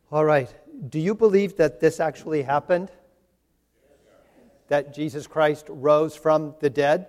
All right. Do you believe that this actually happened? That Jesus Christ rose from the dead?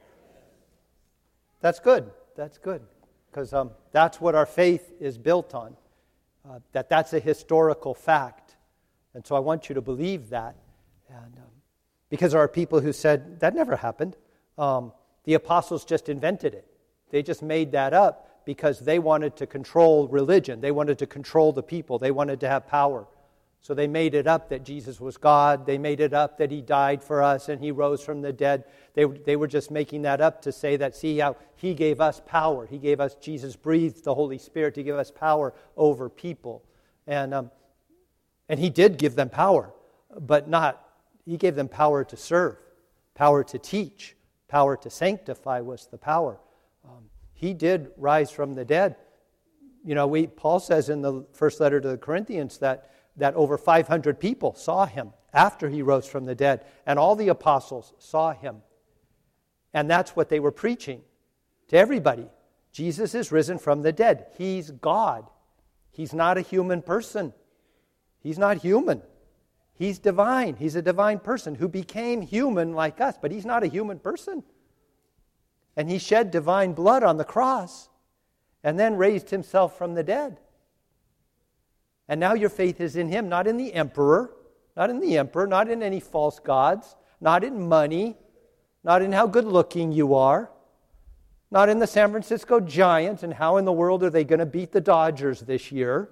That's good. That's good. Because that's what our faith is built on. That's a historical fact. And so I want you to believe that. And because there are people who said, that never happened. The apostles just invented it. They just made that up because they wanted to control religion. They wanted to control the people. They wanted to have power. So they made it up that Jesus was God. They made it up that he died for us and he rose from the dead. They were just making that up to say that, see how he gave us power. He gave us, Jesus breathed the Holy Spirit to give us power over people. And he did give them power, but he gave them power to serve, power to teach, power to sanctify was the power. He did rise from the dead. You know, Paul says in the first letter to the Corinthians that over 500 people saw him after he rose from the dead, and all the apostles saw him. And that's what they were preaching to everybody. Jesus is risen from the dead. He's God. He's not a human person. He's not human. He's divine. He's a divine person who became human like us, but he's not a human person. And he shed divine blood on the cross and then raised himself from the dead. And now your faith is in him, not in the emperor, not in any false gods, not in money, not in how good looking you are, not in the San Francisco Giants and how in the world are they going to beat the Dodgers this year.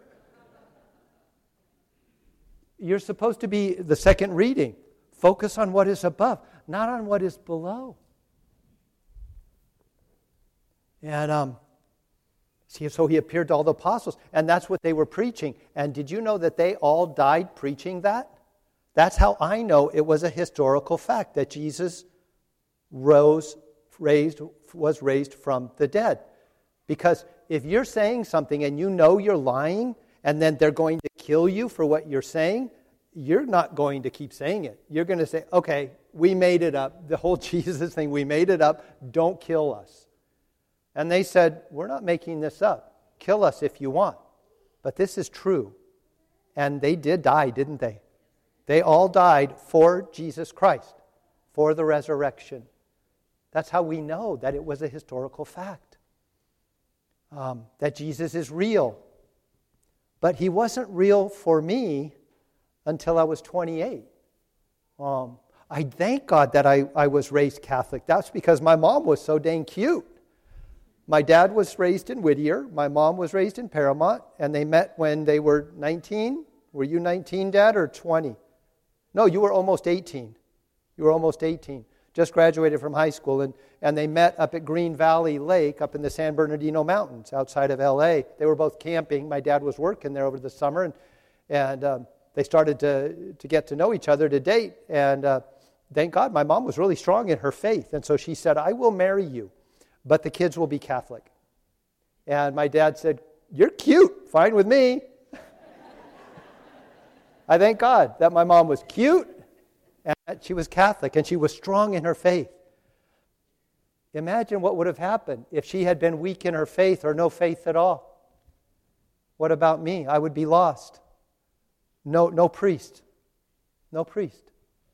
You're supposed to be, the second reading, focus on what is above, not on what is below. And so he appeared to all the apostles, and that's what they were preaching. And did you know that they all died preaching that? That's how I know it was a historical fact that Jesus was raised from the dead. Because if you're saying something and you know you're lying, and then they're going to kill you for what you're saying, you're not going to keep saying it. You're going to say, okay, we made it up. The whole Jesus thing, we made it up. Don't kill us. And they said, we're not making this up. Kill us if you want. But this is true. And they did die, didn't they? They all died for Jesus Christ, for the resurrection. That's how we know that it was a historical fact. That Jesus is real. But he wasn't real for me until I was 28. I thank God that I was raised Catholic. That's because my mom was so dang cute. My dad was raised in Whittier. My mom was raised in Paramount. And they met when they were 19. Were you 19, Dad, or 20? No, you were almost 18. You were almost 18. Just graduated from high school. And they met up at Green Valley Lake up in the San Bernardino Mountains outside of L.A. They were both camping. My dad was working there over the summer. And they started to get to know each other, to date. And thank God my mom was really strong in her faith. And so she said, I will marry you, but the kids will be Catholic. And my dad said, you're cute, fine with me. I thank God that my mom was cute and that she was Catholic and she was strong in her faith. Imagine what would have happened if she had been weak in her faith or no faith at all. What about me? I would be lost. No priest. No priest.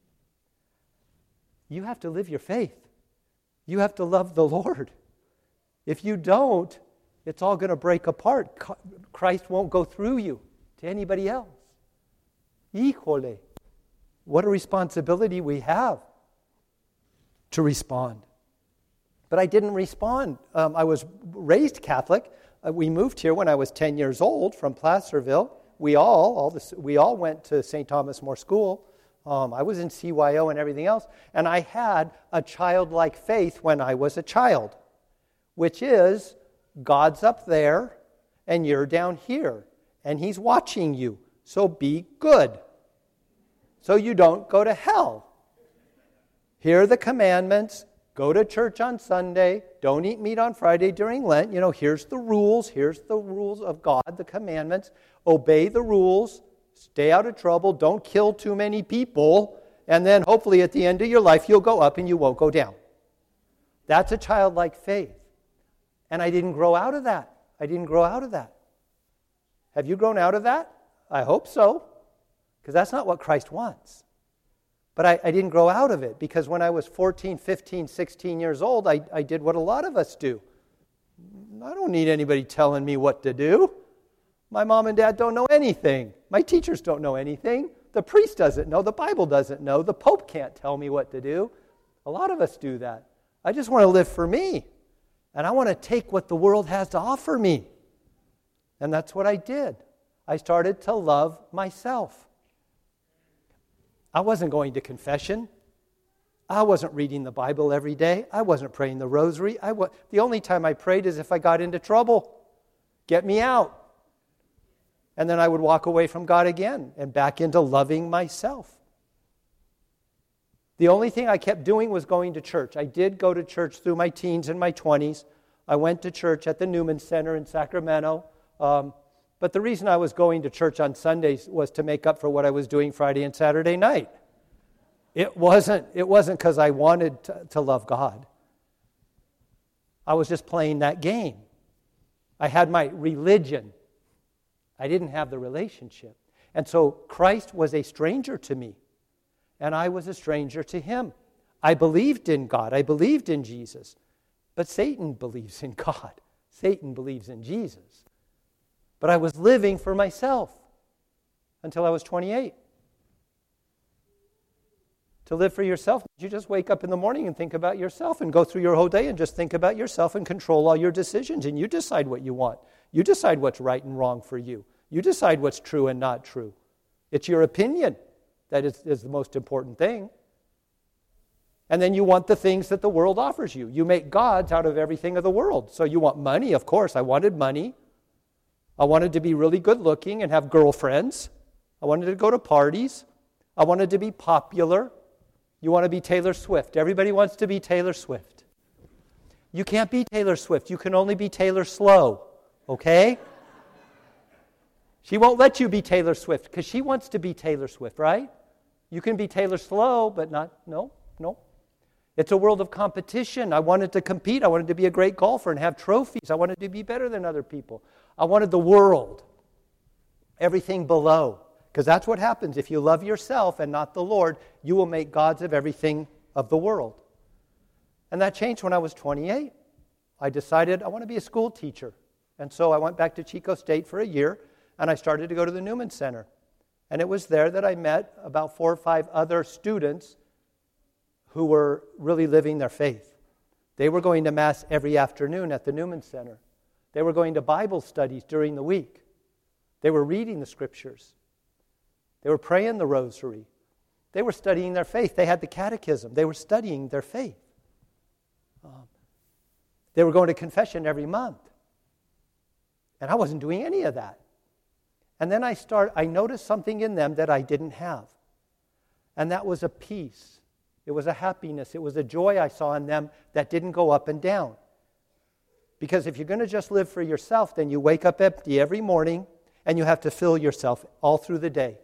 You have to live your faith. You have to love the Lord. If you don't, it's all going to break apart. Christ won't go through you to anybody else. Híjole. What a responsibility we have to respond. But I didn't respond. I was raised Catholic. We moved here when I was 10 years old from Placerville. We all went to St. Thomas More School. I was in CYO and everything else. And I had a childlike faith when I was a child, which is God's up there and you're down here. And he's watching you. So be good. So you don't go to hell. Here are the commandments. Go to church on Sunday. Don't eat meat on Friday during Lent. You know, here's the rules. Here's the rules of God, the commandments. Obey the rules. Stay out of trouble. Don't kill too many people. And then hopefully at the end of your life, you'll go up and you won't go down. That's a childlike faith. And I didn't grow out of that. Have you grown out of that? I hope so, because that's not what Christ wants. But I didn't grow out of it, because when I was 14, 15, 16 years old, I did what a lot of us do. I don't need anybody telling me what to do. My mom and dad don't know anything. My teachers don't know anything. The priest doesn't know. The Bible doesn't know. The Pope can't tell me what to do. A lot of us do that. I just want to live for me. And I want to take what the world has to offer me. And that's what I did. I started to love myself. I wasn't going to confession. I wasn't reading the Bible every day. I wasn't praying the rosary. The only time I prayed is if I got into trouble. Get me out. And then I would walk away from God again and back into loving myself. The only thing I kept doing was going to church. I did go to church through my teens and my 20s. I went to church at the Newman Center in Sacramento. But the reason I was going to church on Sundays was to make up for what I was doing Friday and Saturday night. It wasn't because I wanted to love God. I was just playing that game. I had my religion. I didn't have the relationship. And so Christ was a stranger to me, and I was a stranger to him. I believed in God. I believed in Jesus. But Satan believes in God. Satan believes in Jesus. But I was living for myself until I was 28. To live for yourself, you just wake up in the morning and think about yourself and go through your whole day and just think about yourself and control all your decisions, and you decide what you want. You decide what's right and wrong for you. You decide what's true and not true. It's your opinion that is the most important thing. And then you want the things that the world offers you. You make gods out of everything of the world. So you want money, of course. I wanted money. I wanted to be really good looking and have girlfriends. I wanted to go to parties. I wanted to be popular. You want to be Taylor Swift. Everybody wants to be Taylor Swift. You can't be Taylor Swift. You can only be Taylor Slow. Okay? She won't let you be Taylor Swift because she wants to be Taylor Swift, right? You can be Taylor Slow, but no. It's a world of competition. I wanted to compete. I wanted to be a great golfer and have trophies. I wanted to be better than other people. I wanted the world, everything below. Because that's what happens. If you love yourself and not the Lord, you will make gods of everything of the world. And that changed when I was 28. I decided I want to be a school teacher. And so I went back to Chico State for a year, and I started to go to the Newman Center. And it was there that I met about 4 or 5 other students who were really living their faith. They were going to Mass every afternoon at the Newman Center. They were going to Bible studies during the week. They were reading the Scriptures. They were praying the rosary. They were studying their faith. They had the catechism. They were studying their faith. They were going to confession every month. And I wasn't doing any of that. And then I noticed something in them that I didn't have. And that was a peace. It was a happiness. It was a joy I saw in them that didn't go up and down. Because if you're going to just live for yourself, then you wake up empty every morning and you have to fill yourself all through the day.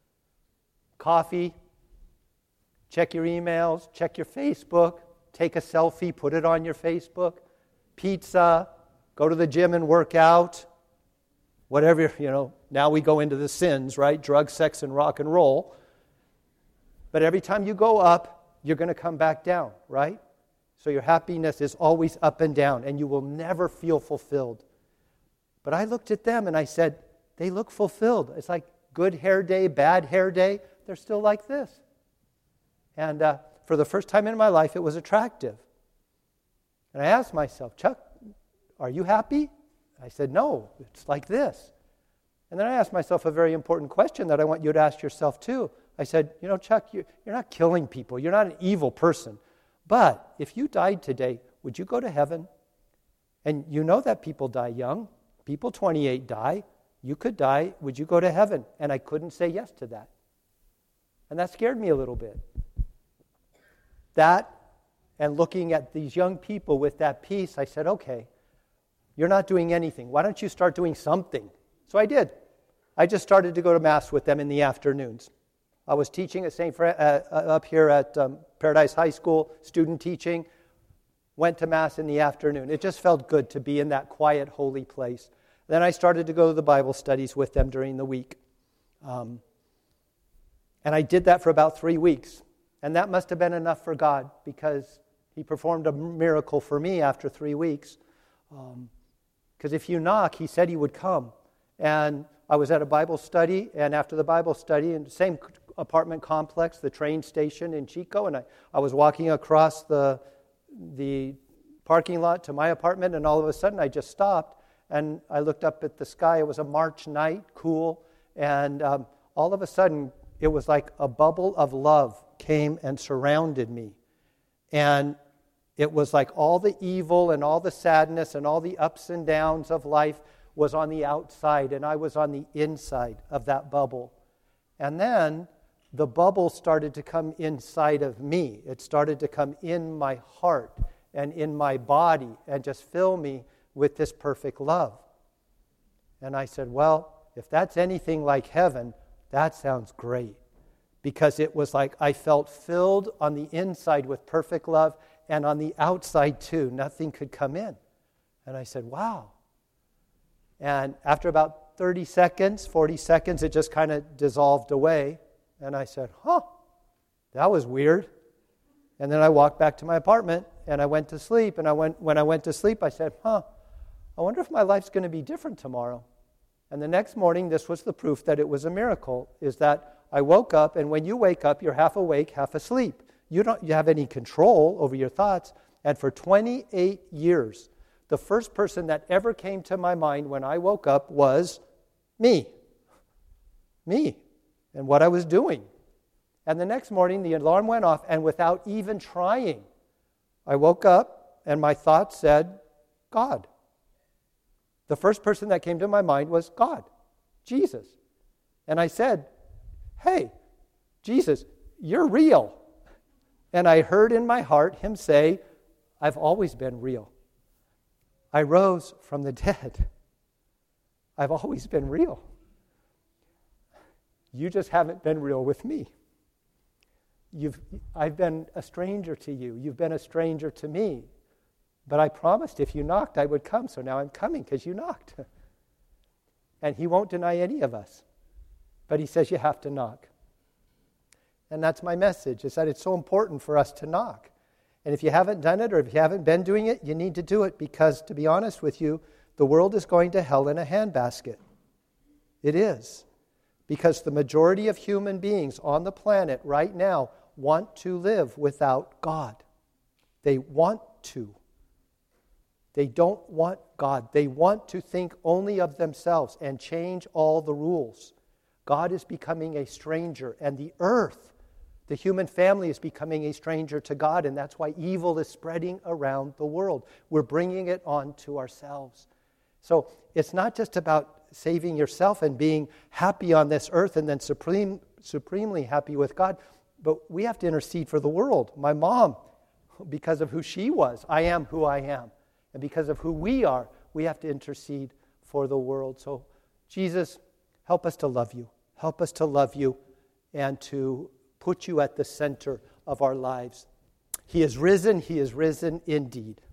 Coffee, check your emails, check your Facebook, take a selfie, put it on your Facebook, pizza, go to the gym and work out, whatever, now we go into the sins, right? Drugs, sex, and rock and roll. But every time you go up, you're going to come back down, right? So your happiness is always up and down, and you will never feel fulfilled. But I looked at them and I said, they look fulfilled. It's like good hair day, bad hair day. They're still like this. And for the first time in my life, it was attractive. And I asked myself, Chuck, are you happy? I said, no, it's like this. And then I asked myself a very important question that I want you to ask yourself too. I said, Chuck, you're not killing people. You're not an evil person. But if you died today, would you go to heaven? And you know that people die young. People 28 die. You could die. Would you go to heaven? And I couldn't say yes to that. And that scared me a little bit. That, and looking at these young people with that peace, I said, okay, you're not doing anything. Why don't you start doing something? So I did. I just started to go to Mass with them in the afternoons. I was teaching at up here at Paradise High School, student teaching. Went to Mass in the afternoon. It just felt good to be in that quiet, holy place. Then I started to go to the Bible studies with them during the week. And I did that for about 3 weeks. And that must have been enough for God, because He performed a miracle for me after 3 weeks. Because if you knock, He said He would come. And I was at a Bible study, and after the Bible study, in the same apartment complex, the train station in Chico, and I was walking across the parking lot to my apartment, and all of a sudden I just stopped, and I looked up at the sky. It was a March night, cool, and all of a sudden it was like a bubble of love came and surrounded me. And it was like all the evil and all the sadness and all the ups and downs of life was on the outside, and I was on the inside of that bubble. And then the bubble started to come inside of me. It started to come in my heart and in my body and just fill me with this perfect love. And I said, well, if that's anything like heaven, that sounds great. Because it was like I felt filled on the inside with perfect love, and on the outside too. Nothing could come in. And I said, wow. And after about 30 seconds, 40 seconds, it just kind of dissolved away. And I said, that was weird. And then I walked back to my apartment, and I went to sleep. And when I went to sleep, I said, I wonder if my life's going to be different tomorrow. And the next morning, this was the proof that it was a miracle, is that I woke up, and when you wake up, you're half awake, half asleep. You have any control over your thoughts. And for 28 years, the first person that ever came to my mind when I woke up was me. Me. And what I was doing. And the next morning, the alarm went off, and without even trying, I woke up, and my thoughts said, God. The first person that came to my mind was God, Jesus. And I said, hey, Jesus, you're real. And I heard in my heart Him say, I've always been real. I rose from the dead. I've always been real. You just haven't been real with me. I've been a stranger to you. You've been a stranger to me. But I promised if you knocked, I would come. So now I'm coming because you knocked. And He won't deny any of us. But He says you have to knock. And that's my message, is that it's so important for us to knock. And if you haven't done it, or if you haven't been doing it, you need to do it, because, to be honest with you, the world is going to hell in a handbasket. It is. Because the majority of human beings on the planet right now want to live without God. They want to. They don't want God. They want to think only of themselves and change all the rules. God is becoming a stranger, and the earth, the human family, is becoming a stranger to God, and that's why evil is spreading around the world. We're bringing it on to ourselves. So it's not just about saving yourself and being happy on this earth and then supremely happy with God, but we have to intercede for the world. My mom, because of who she was, I am who I am. And because of who we are, we have to intercede for the world. So, Jesus, help us to love you. Help us to love you and to put you at the center of our lives. He is risen indeed.